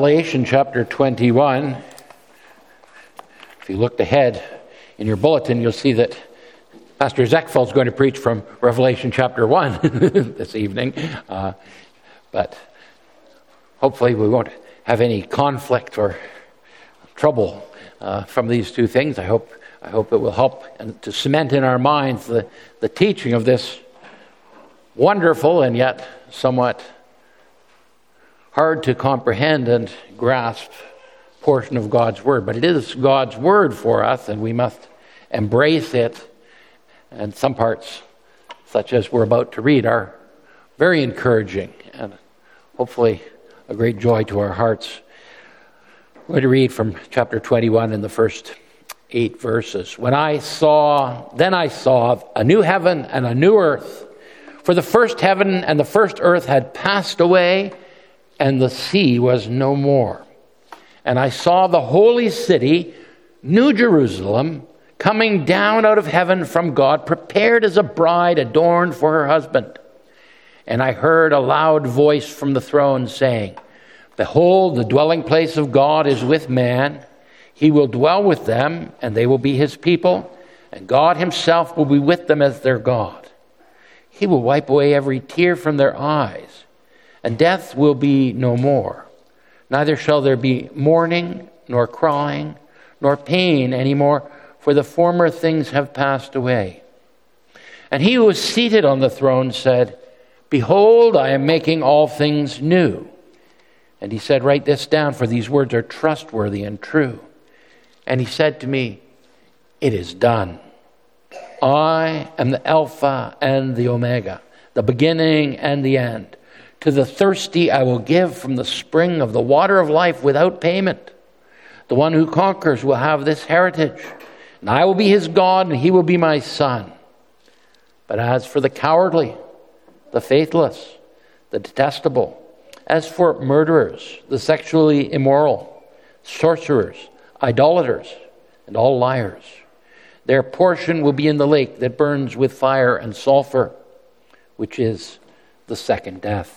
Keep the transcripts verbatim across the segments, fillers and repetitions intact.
Revelation chapter twenty-one. If you looked ahead in your bulletin, you'll see that Pastor Zechfeld is going to preach from Revelation chapter one this evening. Uh, but hopefully we won't have any conflict or trouble uh, from these two things. I hope I hope it will help and to cement in our minds the, the teaching of this wonderful and yet somewhat hard to comprehend and grasp portion of God's Word. But it is God's Word for us, and we must embrace it. And some parts, such as we're about to read, are very encouraging and hopefully a great joy to our hearts. I'm going to read from chapter twenty-one in the first eight verses. When I saw, then I saw a new heaven and a new earth, for the first heaven and the first earth had passed away, and the sea was no more. And I saw the holy city, New Jerusalem, coming down out of heaven from God, prepared as a bride adorned for her husband. And I heard a loud voice from the throne saying, Behold, the dwelling place of God is with man. He will dwell with them, and they will be his people, and God himself will be with them as their God. He will wipe away every tear from their eyes, and death will be no more. Neither shall there be mourning, nor crying, nor pain any more, for the former things have passed away. And he who was seated on the throne said, Behold, I am making all things new. And he said, Write this down, for these words are trustworthy and true. And he said to me, It is done. I am the Alpha and the Omega, the beginning and the end. To the thirsty I will give from the spring of the water of life without payment. The one who conquers will have this heritage, and I will be his God, and he will be my son. But as for the cowardly, the faithless, the detestable, as for murderers, the sexually immoral, sorcerers, idolaters, and all liars, their portion will be in the lake that burns with fire and sulfur, which is the second death.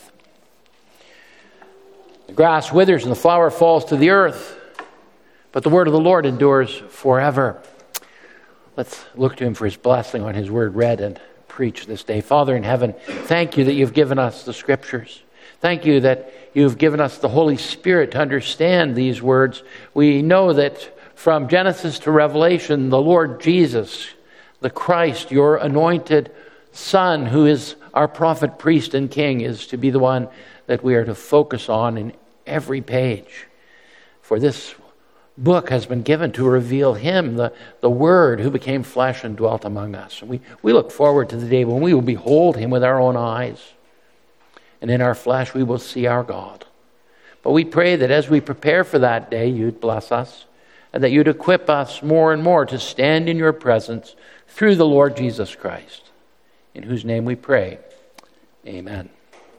The grass withers and the flower falls to the earth, but the word of the Lord endures forever. Let's look to him for his blessing on his word read and preached this day. Father in heaven, thank you that you've given us the scriptures. Thank you that you've given us the Holy Spirit to understand these words. We know that from Genesis to Revelation, the Lord Jesus, the Christ, your anointed Son, who is our prophet, priest, and king, is to be the one that we are to focus on in every page. For this book has been given to reveal him, the, the Word who became flesh and dwelt among us. And we, we look forward to the day when we will behold him with our own eyes. And in our flesh we will see our God. But we pray that as we prepare for that day, you'd bless us, and that you'd equip us more and more to stand in your presence through the Lord Jesus Christ, in whose name we pray. Amen.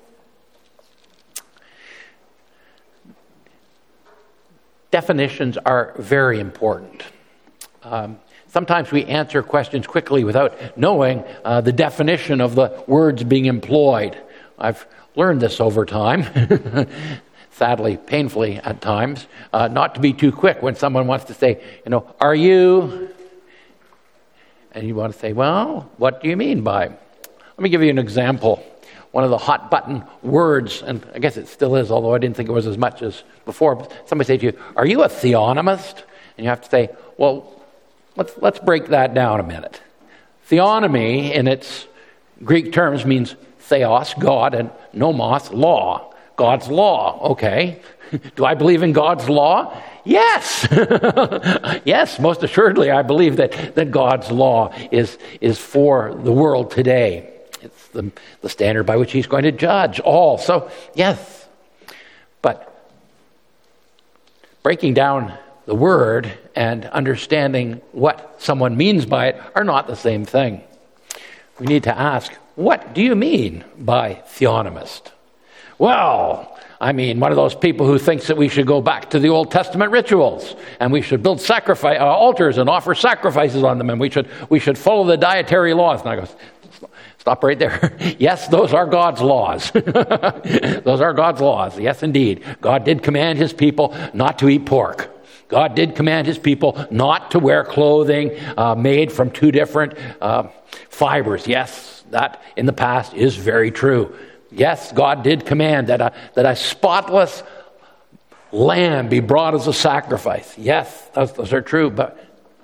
Definitions are very important. Um, sometimes we answer questions quickly without knowing uh, the definition of the words being employed. I've learned this over time, sadly, painfully at times, uh, not to be too quick when someone wants to say, you know, are you? And you want to say, well, what do you mean by? Let me give you an example. One of the hot button words, and I guess it still is, although I didn't think it was as much as before. Somebody say to you, are you a theonomist? And you have to say, well, let's let's break that down a minute. Theonomy in its Greek terms means theos, God, and nomos, law. God's law, okay. Do I believe in God's law? Yes. Yes, most assuredly I believe that, that God's law is, is for the world today. It's the, the standard by which he's going to judge all. So, yes. But breaking down the word and understanding what someone means by it are not the same thing. We need to ask, what do you mean by theonomist? Well, I mean, one of those people who thinks that we should go back to the Old Testament rituals, and we should build sacrifice uh, altars and offer sacrifices on them, and we should we should follow the dietary laws. And I go, it's stop right there. Yes, those are God's laws. Those are God's laws. Yes, indeed. God did command his people not to eat pork. God did command his people not to wear clothing uh, made from two different uh, fibers. Yes, that in the past is very true. Yes, God did command that a, that a spotless lamb be brought as a sacrifice. Yes, those, those are true, but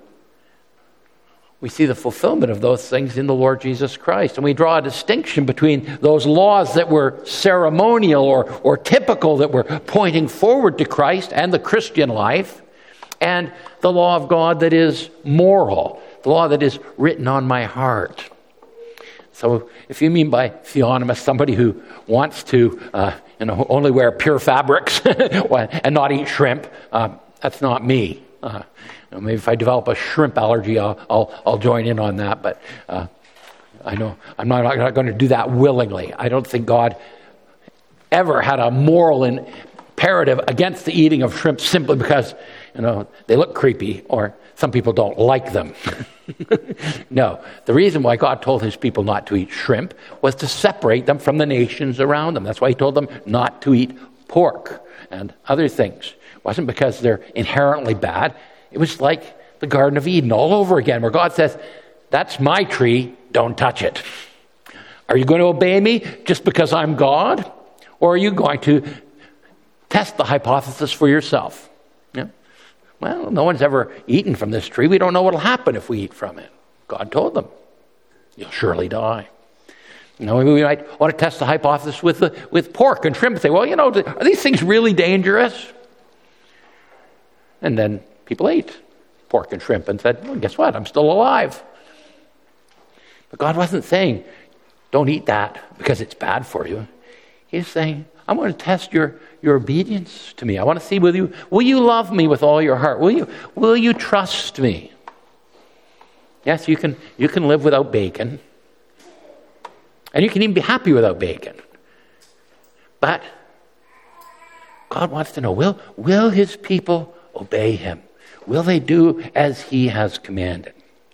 we see the fulfillment of those things in the Lord Jesus Christ. And we draw a distinction between those laws that were ceremonial or, or typical, that were pointing forward to Christ and the Christian life, and the law of God that is moral, the law that is written on my heart. So if you mean by theonomist somebody who wants to uh, you know, only wear pure fabrics and not eat shrimp, uh, that's not me. Uh, you know, maybe if I develop a shrimp allergy, I'll I'll, I'll join in on that. But uh, I know I'm not, I'm not going to do that willingly. I don't think God ever had a moral imperative against the eating of shrimp simply because, you know, they look creepy or some people don't like them. No, the reason why God told his people not to eat shrimp was to separate them from the nations around them. That's why he told them not to eat pork and other things. It wasn't because they're inherently bad. It was like the Garden of Eden all over again, where God says, that's my tree, don't touch it. Are you going to obey me just because I'm God? Or are you going to test the hypothesis for yourself? Yeah. Well, no one's ever eaten from this tree. We don't know what will happen if we eat from it. God told them, you'll surely die. You know, we might want to test the hypothesis with the, with pork and shrimp and say, well, you know, are these things really dangerous? And then people ate pork and shrimp and said, well, guess what? I'm still alive. But God wasn't saying, don't eat that because it's bad for you. He's saying, I want to test your, your obedience to me. I want to see, will you, will you love me with all your heart? Will you, will you trust me? Yes, you can, you can live without bacon. And you can even be happy without bacon. But God wants to know, will, will his people obey him? Will they do as he has commanded?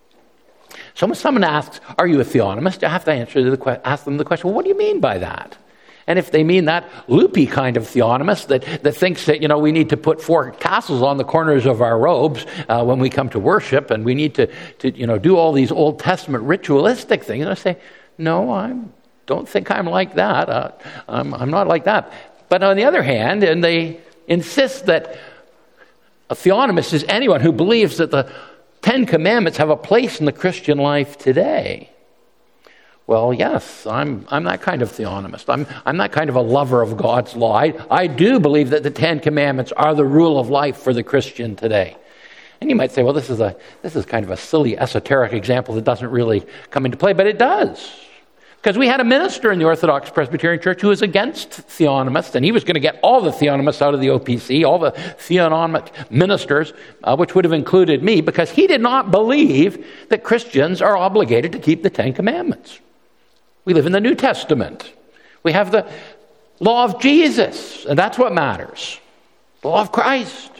So when someone asks, are you a theonomist? I have to answer the, ask them the question, well, what do you mean by that? And if they mean that loopy kind of theonomist that, that thinks that, you know, we need to put four tassels on the corners of our robes uh, when we come to worship, and we need to, to, you know, do all these Old Testament ritualistic things, I say, no, I don't think I'm like that. Uh, I'm, I'm not like that. But on the other hand, and they insist that a theonomist is anyone who believes that the Ten Commandments have a place in the Christian life today. Well, yes, I'm I'm that kind of theonomist. I'm I'm that kind of a lover of God's law. I, I do believe that the Ten Commandments are the rule of life for the Christian today. And you might say, well, this is a this is kind of a silly esoteric example that doesn't really come into play, but it does. Because we had a minister in the Orthodox Presbyterian Church who was against theonomists, and he was going to get all the theonomists out of the O P C, all the theonomic ministers, uh, which would have included me, because he did not believe that Christians are obligated to keep the Ten Commandments. We live in the New Testament. We have the law of Jesus, and that's what matters. The law of Christ.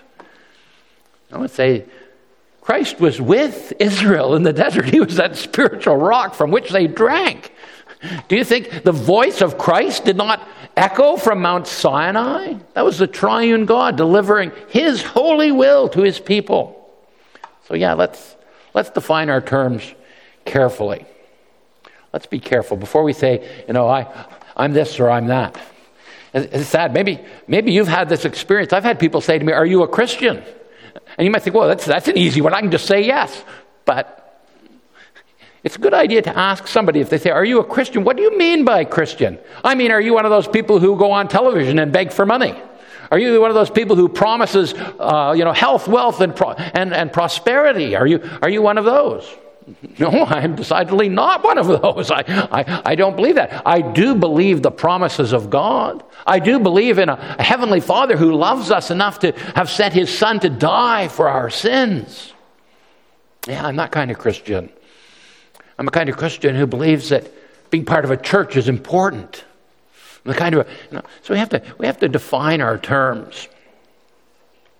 I would say Christ was with Israel in the desert. He was that spiritual rock from which they drank. Do you think the voice of Christ did not echo from Mount Sinai? That was the triune God delivering his holy will to his people. So yeah, let's let's define our terms carefully. Let's be careful before we say, you know, I, I'm this or I'm that. It's sad. Maybe maybe you've had this experience. I've had people say to me, are you a Christian? And you might think, well, that's that's an easy one. I can just say yes. But it's a good idea to ask somebody if they say, are you a Christian? What do you mean by Christian? I mean, are you one of those people who go on television and beg for money? Are you one of those people who promises, uh, you know, health, wealth, and, pro- and and prosperity? Are you are you one of those? No, I'm decidedly not one of those. I, I, I don't believe that. I do believe the promises of God. I do believe in a, a heavenly Father who loves us enough to have sent his Son to die for our sins. Yeah, I'm that kind of Christian. I'm a kind of Christian who believes that being part of a church is important. I'm the kind of, you know, so we have to we have to define our terms.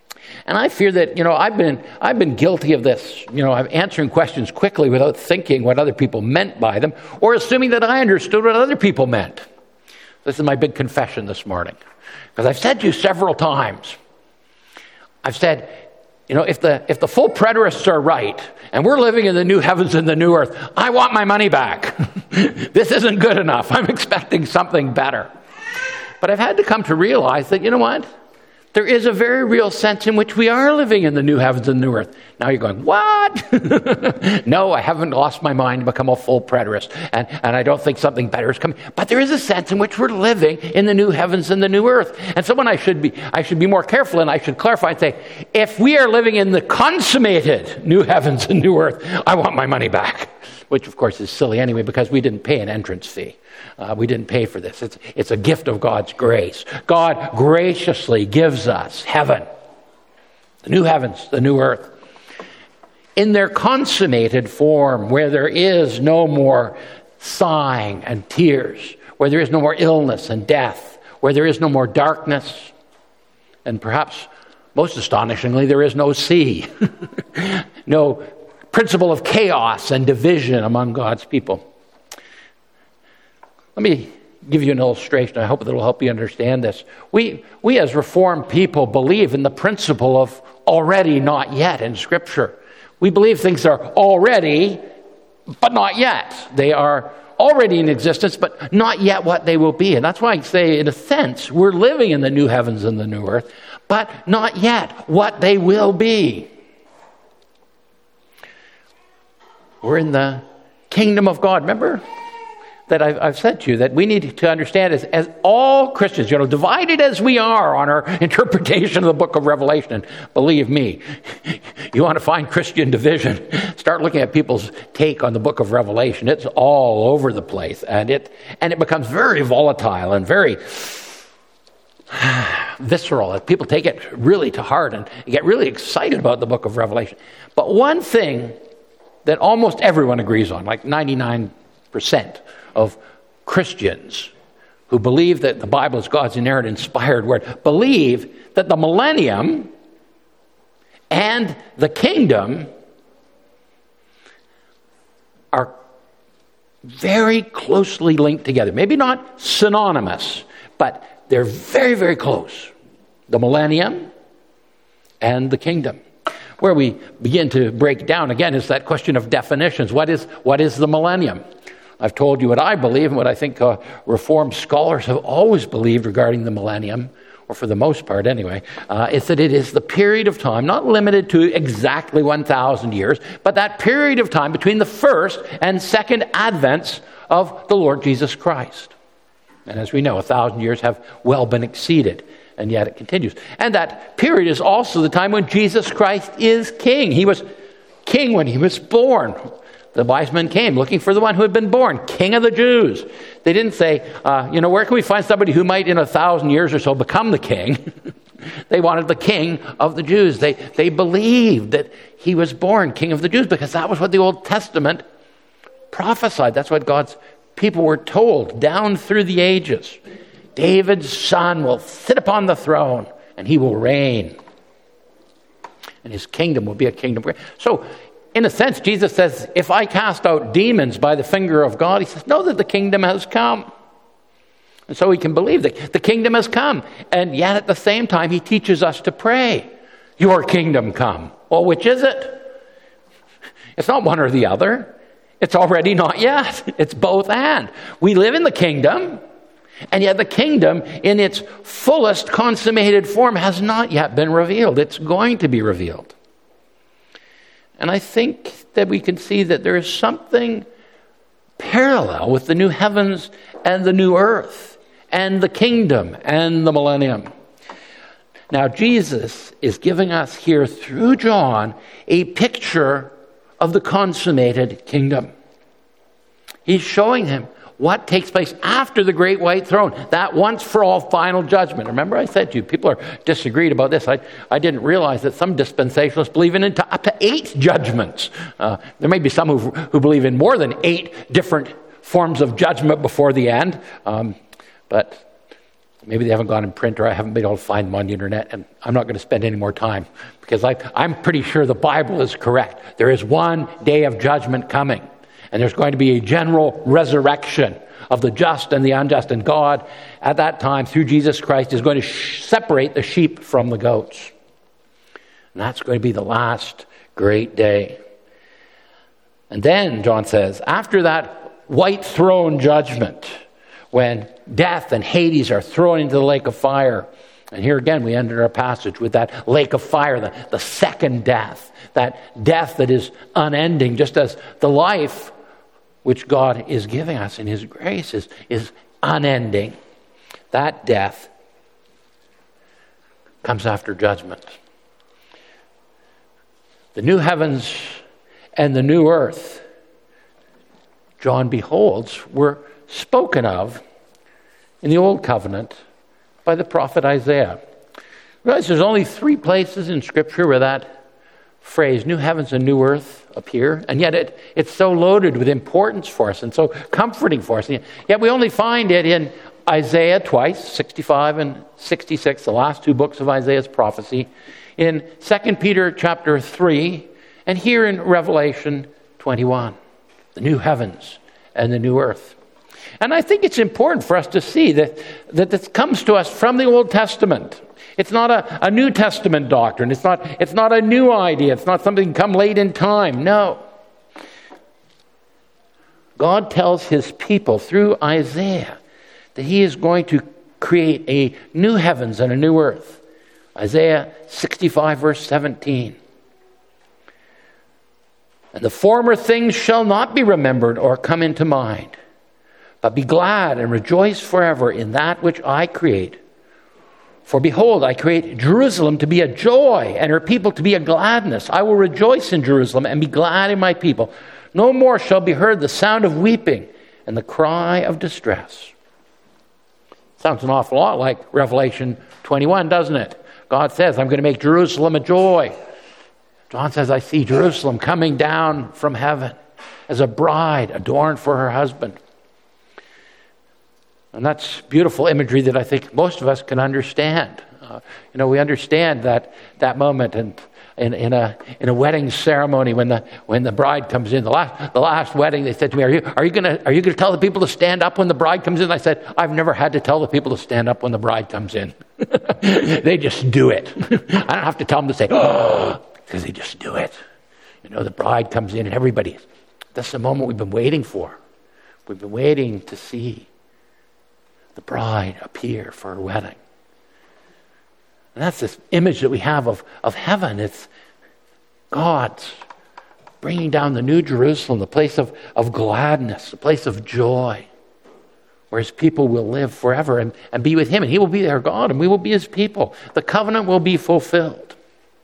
And I fear that, you know, I've been I've been guilty of this. You know, I'm answering questions quickly without thinking what other people meant by them, or assuming that I understood what other people meant. This is my big confession this morning. Because I've said to you several times, I've said, you know, if the if the full preterists are right, and we're living in the new heavens and the new earth, I want my money back. This isn't good enough. I'm expecting something better. But I've had to come to realize that, you know what? There is a very real sense in which we are living in the new heavens and new earth. Now you're going, what? No, I haven't lost my mind to become a full preterist, and, and I don't think something better is coming. But there is a sense in which we're living in the new heavens and the new earth. And so when I should be, I should be more careful, and I should clarify and say, if we are living in the consummated new heavens and new earth, I want my money back. Which, of course, is silly anyway, because we didn't pay an entrance fee. Uh, we didn't pay for this. It's, it's a gift of God's grace. God graciously gives us heaven, the new heavens, the new earth, in their consummated form, where there is no more sighing and tears, where there is no more illness and death, where there is no more darkness, and perhaps most astonishingly, there is no sea, no principle of chaos and division among God's people. Let me give you an illustration. I hope that it will help you understand this. We, we as Reformed people believe in the principle of already, not yet in Scripture. We believe things are already, but not yet. They are already in existence, but not yet what they will be. And that's why I say, in a sense, we're living in the new heavens and the new earth, but not yet what they will be. We're in the kingdom of God. Remember that I've, I've said to you that we need to understand as, as all Christians, you know, divided as we are on our interpretation of the book of Revelation. And believe me, you want to find Christian division, start looking at people's take on the book of Revelation. It's all over the place, and it and it becomes very volatile and very visceral. People take it really to heart and get really excited about the book of Revelation. But one thing that almost everyone agrees on, like ninety-nine percent of Christians who believe that the Bible is God's inerrant, inspired word, believe that the millennium and the kingdom are very closely linked together. Maybe not synonymous, but they're very, very close. The millennium and the kingdom. Where we begin to break down, again, is that question of definitions. What is, what is the millennium? I've told you what I believe and what I think uh, Reformed scholars have always believed regarding the millennium, or for the most part anyway, uh, is that it is the period of time, not limited to exactly one thousand years, but that period of time between the first and second advents of the Lord Jesus Christ. And as we know, a thousand years have well been exceeded, and yet it continues. And that period is also the time when Jesus Christ is king. He was king when he was born. The wise men came looking for the one who had been born, King of the Jews. They didn't say, uh, you know, where can we find somebody who might in a thousand years or so become the king? They wanted the King of the Jews. They, they believed that he was born King of the Jews because that was what the Old Testament prophesied. That's what God's people were told down through the ages. David's son will sit upon the throne and he will reign. And his kingdom will be a kingdom. So, in a sense, Jesus says, if I cast out demons by the finger of God, he says, know that the kingdom has come. And so we can believe that the kingdom has come. And yet at the same time, he teaches us to pray, your kingdom come. Well, which is it? It's not one or the other. It's already not yet. It's both and. We live in the kingdom, and yet the kingdom in its fullest consummated form has not yet been revealed. It's going to be revealed. And I think that we can see that there is something parallel with the new heavens and the new earth and the kingdom and the millennium. Now, Jesus is giving us here through John a picture of the consummated kingdom. He's showing him what takes place after the great white throne, that once for all final judgment. Remember I said to you, people are disagreed about this. I, I didn't realize that some dispensationalists believe in into up to eight judgments. Uh, there may be some who, who believe in more than eight different forms of judgment before the end. Um, but Maybe they haven't gone in print, or I haven't been able to find them on the internet, and I'm not going to spend any more time because I, I'm pretty sure the Bible is correct. There is one day of judgment coming, and there's going to be a general resurrection of the just and the unjust, and God at that time through Jesus Christ is going to sh- separate the sheep from the goats. And that's going to be the last great day. And then, John says, after that white throne judgment, when death and Hades are thrown into the lake of fire. And here again, we ended our passage with that lake of fire, the, the second death, that death that is unending, just as the life which God is giving us in his grace is, is unending. That death comes after judgment. The new heavens and the new earth, John beholds, were spoken of in the Old Covenant by the prophet Isaiah. Realize there's only three places in Scripture where that phrase, new heavens and new earth, appear, and yet it, it's so loaded with importance for us and so comforting for us. And yet we only find it in Isaiah twice, sixty-five and sixty-six, the last two books of Isaiah's prophecy, in Second Peter chapter three, and here in Revelation twenty-one, the new heavens and the new earth. And I think it's important for us to see that, that this comes to us from the Old Testament. It's not a, a New Testament doctrine. It's not, it's not a new idea. It's not something come late in time. No. God tells his people through Isaiah that he is going to create a new heavens and a new earth. Isaiah sixty-five, verse seventeen. And the former things shall not be remembered or come into mind, but be glad and rejoice forever in that which I create. For behold, I create Jerusalem to be a joy, and her people to be a gladness. I will rejoice in Jerusalem and be glad in my people. No more shall be heard the sound of weeping and the cry of distress. Sounds an awful lot like Revelation twenty-one, doesn't it? God says, I'm going to make Jerusalem a joy. John says, I see Jerusalem coming down from heaven as a bride adorned for her husband. And that's beautiful imagery that I think most of us can understand. Uh, you know, we understand that that moment and in, in a in a wedding ceremony when the when the bride comes in. The last the last wedding, they said to me, "Are you are you gonna are you gonna tell the people to stand up when the bride comes in?" I said, "I've never had to tell the people to stand up when the bride comes in. They just do it. I don't have to tell them to say, oh, because they just do it. You know, the bride comes in and everybody. That's the moment we've been waiting for. We've been waiting to see the bride appear for her wedding. And that's this image that we have of, of heaven. It's God bringing down the new Jerusalem, the place of, of gladness, the place of joy, where his people will live forever and, and be with him. And he will be their God, and we will be his people. The covenant will be fulfilled.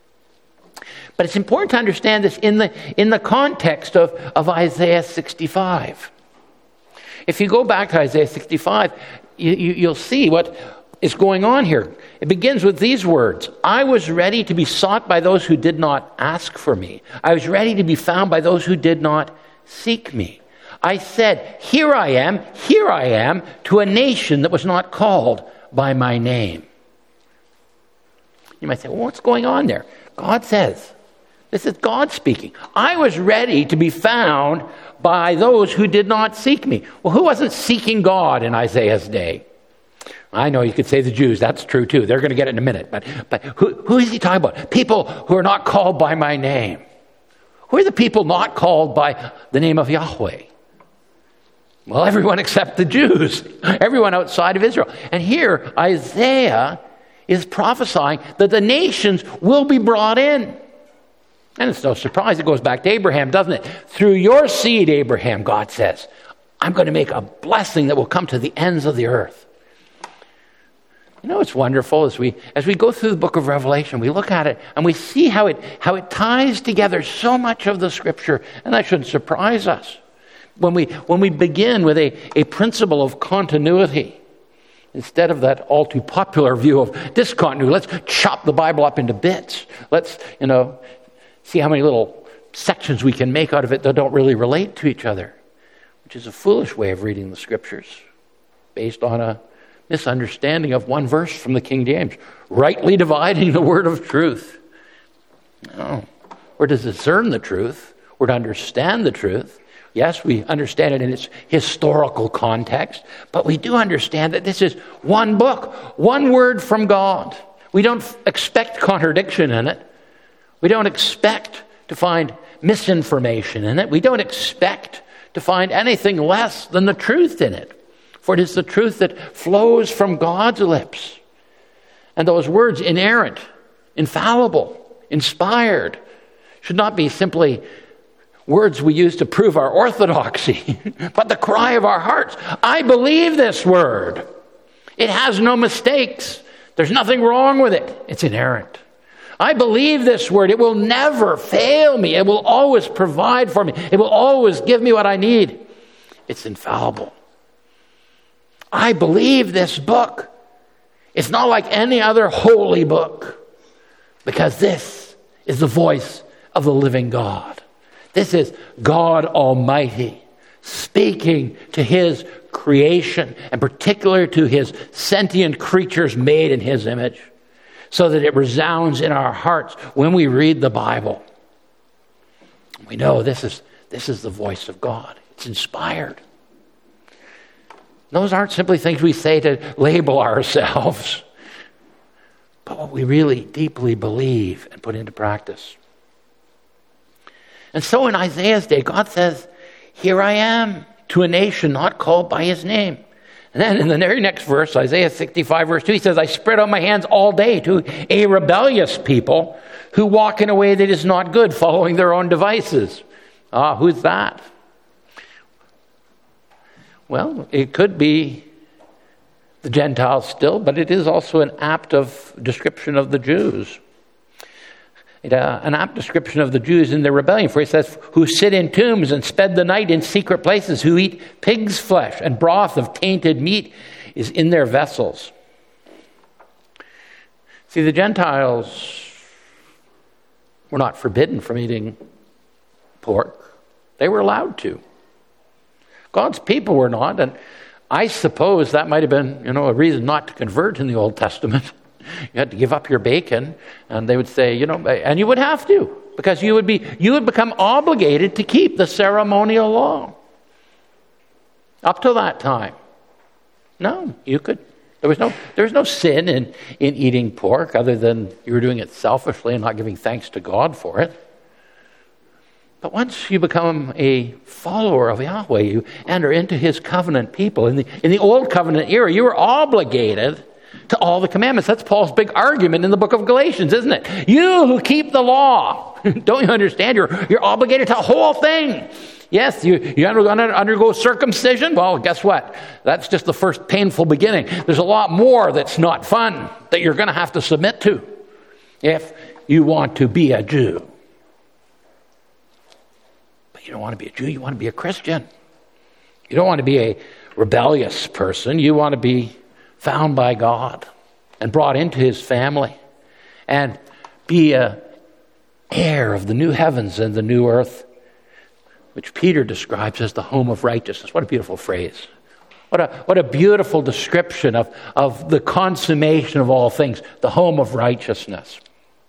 But it's important to understand this in the, in the context of, of Isaiah sixty-five. If you go back to Isaiah sixty-five, you, you, you'll see what is going on here. It begins with these words: I was ready to be sought by those who did not ask for me. I was ready to be found by those who did not seek me. I said, here I am, here I am, to a nation that was not called by my name. You might say, well, what's going on there? God says, this is God speaking. I was ready to be found by those who did not seek me. Well, who wasn't seeking God in Isaiah's day? I know you could say the Jews. That's true too. They're going to get it in a minute. But, but who, who is he talking about? People who are not called by my name. Who are the people not called by the name of Yahweh? Well, everyone except the Jews. Everyone outside of Israel. And here, Isaiah is prophesying that the nations will be brought in. And it's no surprise. It goes back to Abraham, doesn't it? Through your seed, Abraham, God says, I'm going to make a blessing that will come to the ends of the earth. You know, it's wonderful as we as we go through the book of Revelation, we look at it and we see how it how it ties together so much of the scripture, and that shouldn't surprise us. When we when we begin with a, a principle of continuity, instead of that all too popular view of discontinuity, let's chop the Bible up into bits. Let's, you know, see how many little sections we can make out of it that don't really relate to each other, which is a foolish way of reading the scriptures based on a misunderstanding of one verse from the King James. Rightly dividing the word of truth. No. We're to discern the truth. We're to understand the truth. Yes, we understand it in its historical context, but we do understand that this is one book, one word from God. We don't expect contradiction in it. We don't expect to find misinformation in it. We don't expect to find anything less than the truth in it. For it is the truth that flows from God's lips. And those words, inerrant, infallible, inspired, should not be simply words we use to prove our orthodoxy, but the cry of our hearts. I believe this word. It has no mistakes. There's nothing wrong with it. It's inerrant. I believe this word. It will never fail me. It will always provide for me. It will always give me what I need. It's infallible. I believe this book. It's not like any other holy book, because this is the voice of the living God. This is God Almighty speaking to his creation, and particularly to his sentient creatures made in his image, so that it resounds in our hearts when we read the Bible. We know this is, this is the voice of God. It's inspired. Those aren't simply things we say to label ourselves, but what we really deeply believe and put into practice. And so in Isaiah's day, God says, here I am to a nation not called by his name. And then in the very next verse, Isaiah sixty-five, verse two, he says, I spread out my hands all day to a rebellious people who walk in a way that is not good, following their own devices. Ah, who's that? Well, it could be the Gentiles still, but it is also an apt of description of the Jews. It, uh, an apt description of the Jews in their rebellion, for he says, who sit in tombs and spend the night in secret places, who eat pig's flesh and broth of tainted meat is in their vessels. See, the Gentiles were not forbidden from eating pork. They were allowed to. God's people were not, and I suppose that might have been, you know, a reason not to convert in the Old Testament. You had to give up your bacon, and they would say, you know, and you would have to, because you would be, you would become obligated to keep the ceremonial law. Up to that time, no, you could. There was no, there was no sin in in eating pork, other than you were doing it selfishly and not giving thanks to God for it. But once you become a follower of Yahweh, you enter into his covenant people. In the in the old covenant era, you were obligated to all the commandments. That's Paul's big argument in the book of Galatians, isn't it? You who keep the law, don't you understand? You're, you're obligated to the whole thing. Yes, you, you're going to undergo circumcision. Well, guess what? That's just the first painful beginning. There's a lot more that's not fun that you're going to have to submit to if you want to be a Jew. But you don't want to be a Jew. You want to be a Christian. You don't want to be a rebellious person. You want to be found by God and brought into his family and be an heir of the new heavens and the new earth, which Peter describes as the home of righteousness. What a beautiful phrase. What a, what a beautiful description of, of the consummation of all things, the home of righteousness.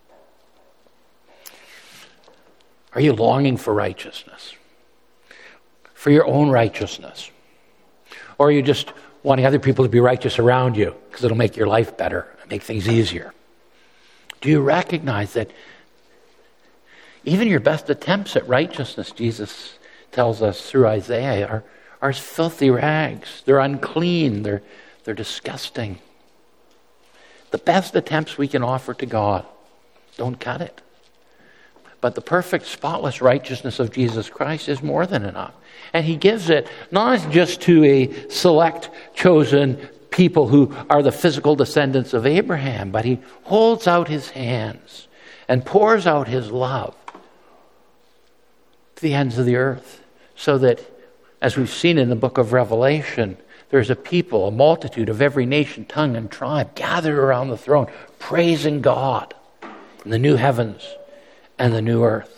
Are you longing for righteousness? For your own righteousness? Or are you just wanting other people to be righteous around you because it'll make your life better, make things easier? Do you recognize that even your best attempts at righteousness, Jesus tells us through Isaiah, are, are as filthy rags? They're unclean. They're, they're disgusting. The best attempts we can offer to God don't cut it. But the perfect, spotless righteousness of Jesus Christ is more than enough. And he gives it not just to a select, chosen people who are the physical descendants of Abraham, but he holds out his hands and pours out his love to the ends of the earth, so that, as we've seen in the book of Revelation, there's a people, a multitude of every nation, tongue, and tribe gathered around the throne, praising God in the new heavens and the new earth.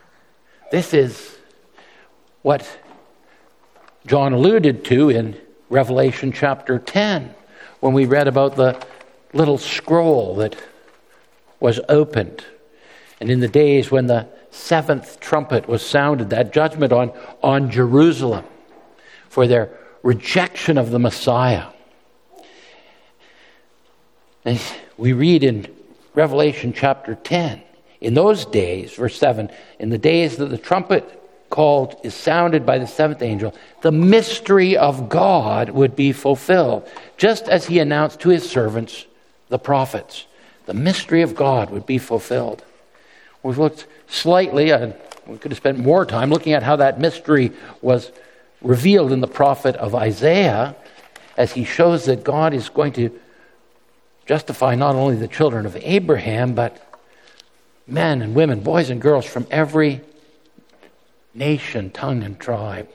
This is what John alluded to in Revelation chapter ten, when we read about the little scroll that was opened. And in the days when the seventh trumpet was sounded, that judgment on, on Jerusalem for their rejection of the Messiah. And we read in Revelation chapter ten, in those days, verse seven, in the days that the trumpet called is sounded by the seventh angel, the mystery of God would be fulfilled, just as he announced to his servants, the prophets. The mystery of God would be fulfilled. We've looked slightly, and we could have spent more time looking at how that mystery was revealed in the prophet of Isaiah, as he shows that God is going to justify not only the children of Abraham, but men and women, boys and girls from every nation, tongue, and tribe.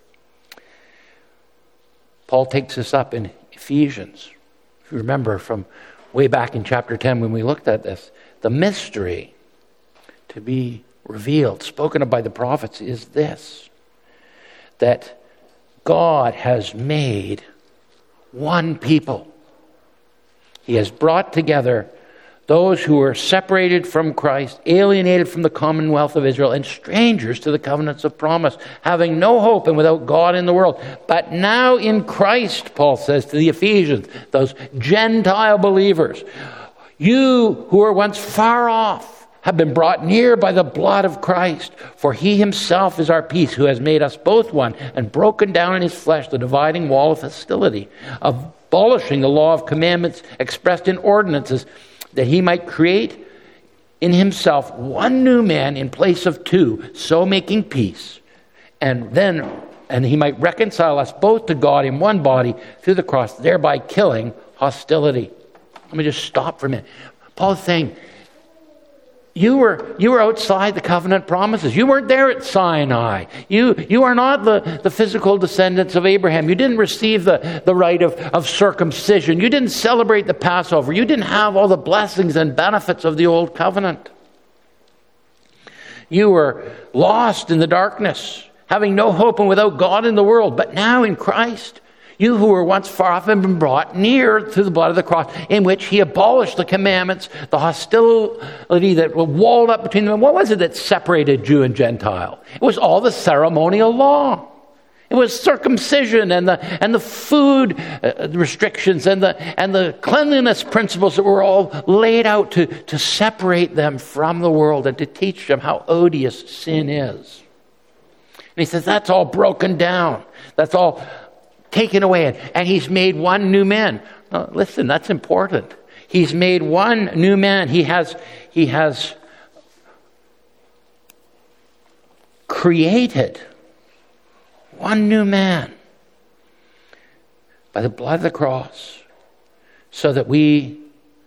Paul takes this up in Ephesians. If you remember from way back in chapter ten when we looked at this, the mystery to be revealed, spoken of by the prophets, is this, that God has made one people. He has brought together those who were separated from Christ, alienated from the commonwealth of Israel, and strangers to the covenants of promise, having no hope and without God in the world. But now in Christ, Paul says to the Ephesians, those Gentile believers, you who were once far off have been brought near by the blood of Christ. For he himself is our peace, who has made us both one, and broken down in his flesh the dividing wall of hostility, abolishing the law of commandments expressed in ordinances, that he might create in himself one new man in place of two, so making peace, and then and he might reconcile us both to God in one body through the cross, thereby killing hostility. Let me just stop for a minute. Paul's saying, You were you were outside the covenant promises. You weren't there at Sinai. You you are not the, the physical descendants of Abraham. You didn't receive the, the rite of, of circumcision. You didn't celebrate the Passover. You didn't have all the blessings and benefits of the old covenant. You were lost in the darkness, having no hope and without God in the world. But now in Christ, you who were once far off have been brought near to the blood of the cross, in which he abolished the commandments, the hostility that was walled up between them. What was it that separated Jew and Gentile? It was all the ceremonial law. It was circumcision and the and the food uh, restrictions and the and the cleanliness principles that were all laid out to, to separate them from the world and to teach them how odious sin is. And he says that's all broken down. That's all taken away, and, and he's made one new man. Now, listen, that's important. He's made one new man. He has, he has created one new man by the blood of the cross, so that we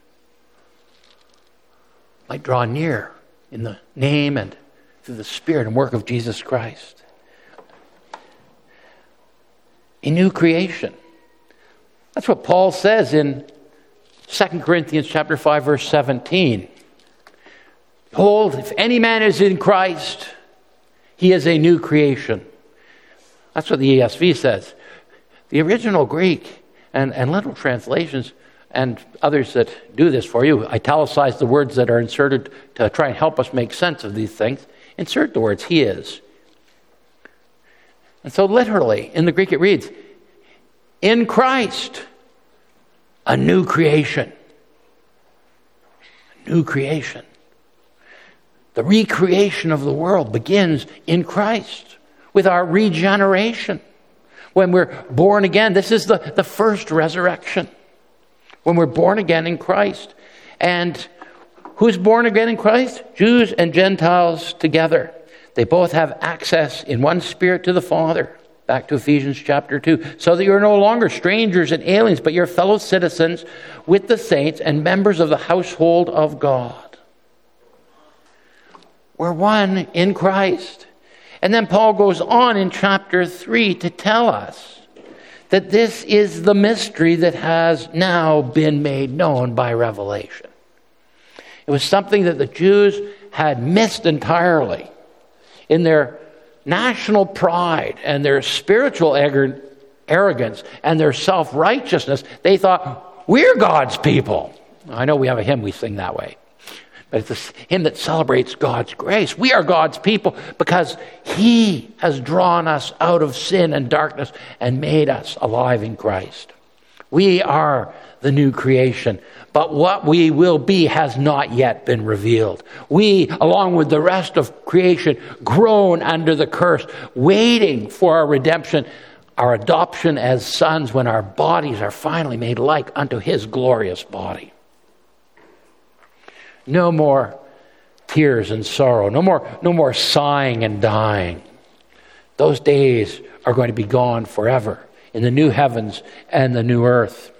might draw near in the name and through the Spirit and work of Jesus Christ. A new creation. That's what Paul says in Second Corinthians chapter five, verse seventeen. Behold, if any man is in Christ, he is a new creation. That's what the E S V says. The original Greek and, and literal translations, and others that do this for you, italicize the words that are inserted to try and help us make sense of these things. Insert the words, he is. And so literally, in the Greek it reads, in Christ, a new creation. A new creation. The recreation of the world begins in Christ with our regeneration. When we're born again, this is the, the first resurrection. When we're born again in Christ. And who's born again in Christ? Jews and Gentiles together. They both have access in one Spirit to the Father. Back to Ephesians chapter two. So that you're no longer strangers and aliens, but you're fellow citizens with the saints and members of the household of God. We're one in Christ. And then Paul goes on in chapter three to tell us that this is the mystery that has now been made known by revelation. It was something that the Jews had missed entirely. In their national pride and their spiritual arrogance and their self-righteousness, they thought, we're God's people. I know we have a hymn we sing that way. But it's a hymn that celebrates God's grace. We are God's people because he has drawn us out of sin and darkness and made us alive in Christ. We are the new creation, but what we will be has not yet been revealed. We, along with the rest of creation, groan under the curse, waiting for our redemption, our adoption as sons when our bodies are finally made like unto his glorious body. No more tears and sorrow. No more, no more sighing and dying. Those days are going to be gone forever in the new heavens and the new earth,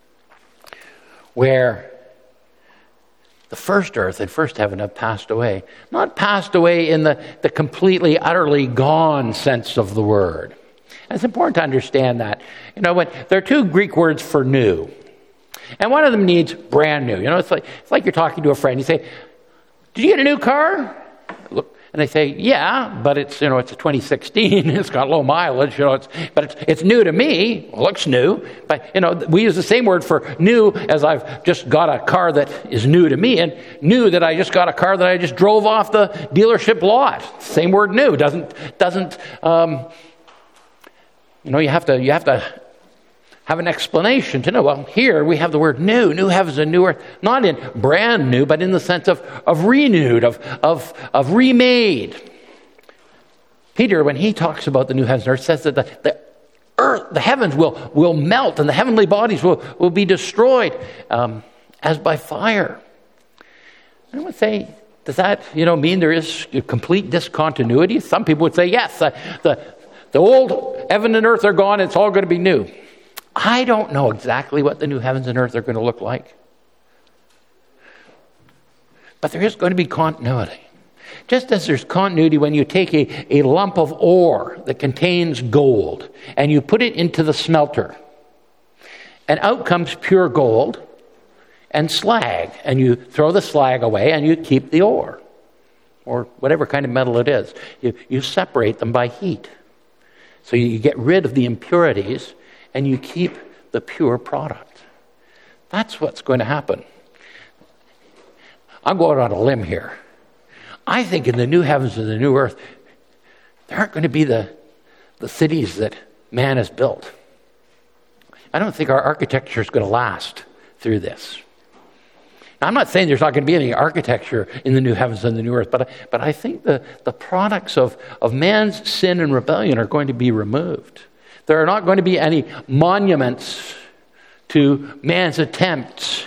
where the first earth and first heaven have passed away. Not passed away in the, the completely, utterly gone sense of the word. And it's important to understand that. You know, when there are two Greek words for new. And one of them needs brand new. You know, it's like it's like you're talking to a friend. You say, "Did you get a new car?" Look, and they say, "Yeah, but it's you know it's a twenty sixteen. It's got low mileage. You know, it's but it's it's new to me. It looks new, but you know we use the same word for new as I've just got a car that is new to me, and new that I just got a car that I just drove off the dealership lot. Same word, new doesn't doesn't um, you know you have to you have to. have an explanation to know. Well, here we have the word new, new heavens and new earth, not in brand new, but in the sense of, of renewed, of, of, of remade. Peter, when he talks about the new heavens and earth, says that the, the earth, the heavens will, will melt and the heavenly bodies will, will be destroyed um, as by fire. I would say, does that, you know, mean there is a complete discontinuity? Some people would say, yes, uh, the, the old heaven and earth are gone, it's all going to be new. I don't know exactly what the new heavens and earth are going to look like. But there is going to be continuity. Just as there's continuity when you take a, a lump of ore that contains gold and you put it into the smelter, and out comes pure gold and slag, and you throw the slag away and you keep the ore, or whatever kind of metal it is. You, you separate them by heat. So you get rid of the impurities and you keep the pure product. That's what's going to happen. I'm going on a limb here. I think in the new heavens and the new earth, there aren't going to be the, the cities that man has built. I don't think our architecture is going to last through this. Now, I'm not saying there's not going to be any architecture in the new heavens and the new earth, but, but I think the, the products of, of man's sin and rebellion are going to be removed. There are not going to be any monuments to man's attempts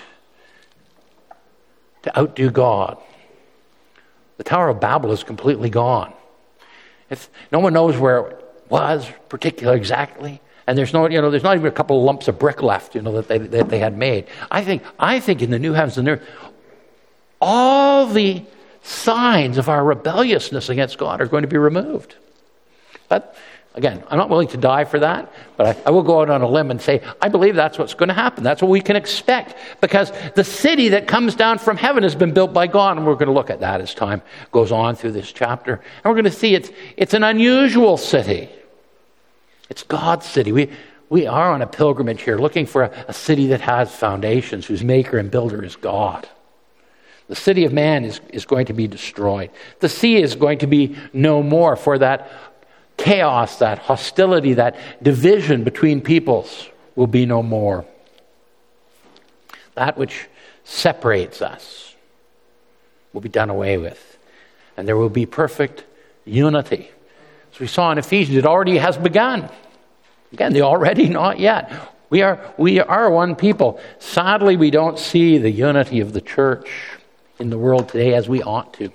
to outdo God. The Tower of Babel is completely gone. It's, no one knows where it was, particularly exactly, and there's no, you know, there's not even a couple of lumps of brick left, you know, that they that they had made. I think, I think in the new heavens and new earth, all the signs of our rebelliousness against God are going to be removed. But again, I'm not willing to die for that, but I, I will go out on a limb and say, I believe that's what's going to happen. That's what we can expect, because the city that comes down from heaven has been built by God, and we're going to look at that as time goes on through this chapter. And we're going to see it's, it's an unusual city. It's God's city. We, we are on a pilgrimage here looking for a, a city that has foundations, whose maker and builder is God. The city of man is, is going to be destroyed. The sea is going to be no more, for that chaos, that hostility, that division between peoples will be no more. That which separates us will be done away with. And there will be perfect unity. As we saw in Ephesians, it already has begun. Again, the already, not yet. We are, we are one people. Sadly, we don't see the unity of the church in the world today as we ought to.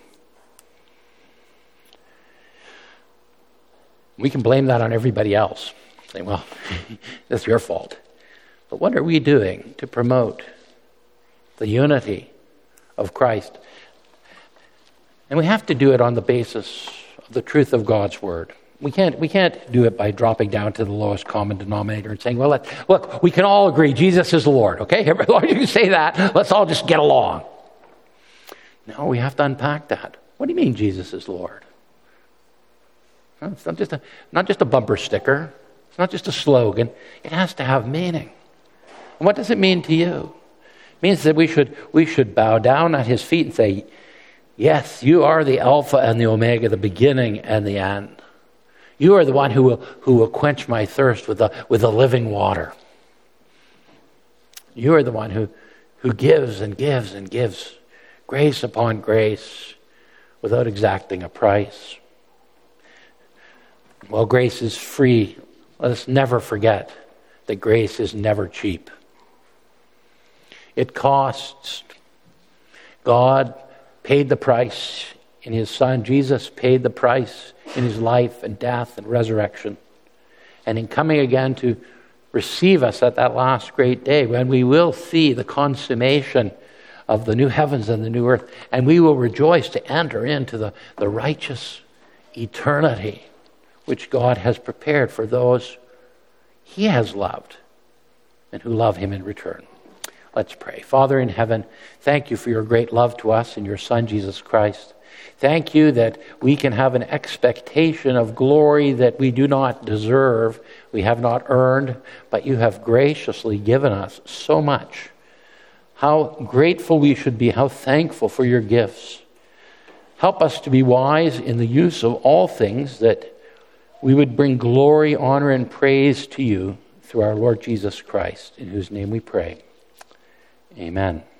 We can blame that on everybody else. Say, well, that's your fault. But what are we doing to promote the unity of Christ? And we have to do it on the basis of the truth of God's word. We can't, we can't do it by dropping down to the lowest common denominator and saying, well, let, look, we can all agree Jesus is the Lord, okay? As long as you can say that, let's all just get along. No, we have to unpack that. What do you mean Jesus is Lord? It's not just a, not just a bumper sticker. It's not just a slogan. It has to have meaning. And what does it mean to you? It means that we should we should bow down at his feet and say, yes, you are the Alpha and the Omega, the beginning and the end. You are the one who will who will quench my thirst with the with the living water. You are the one who, who gives and gives and gives grace upon grace without exacting a price. Well, grace is free. Let us never forget that grace is never cheap. It costs. God paid the price in his Son. Jesus paid the price in his life and death and resurrection. And in coming again to receive us at that last great day, when we will see the consummation of the new heavens and the new earth, and we will rejoice to enter into the, the righteous eternity which God has prepared for those he has loved and who love him in return. Let's pray. Father in heaven, thank you for your great love to us in your Son, Jesus Christ. Thank you that we can have an expectation of glory that we do not deserve, we have not earned, but you have graciously given us so much. How grateful we should be, how thankful for your gifts. Help us to be wise in the use of all things, that we would bring glory, honor, and praise to you through our Lord Jesus Christ, in whose name we pray. Amen.